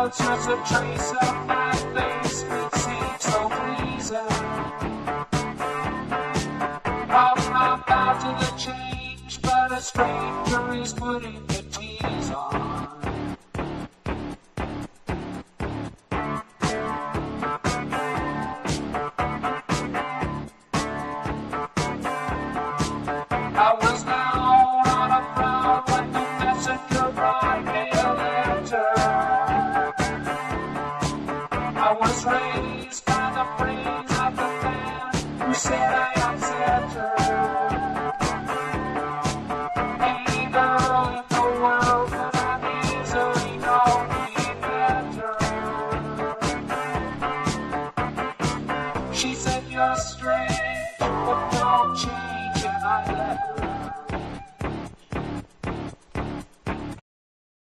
it's just a trace of my face, it seems so pleasing. I'm about to the change, but a stranger is putting the tease on. I was down on a crowd when the messenger brought me a letter. I was raised by the praise of the man who said I upset her. Any girl in the world could have easily known me better. She said you're strange, but don't change, and I let her.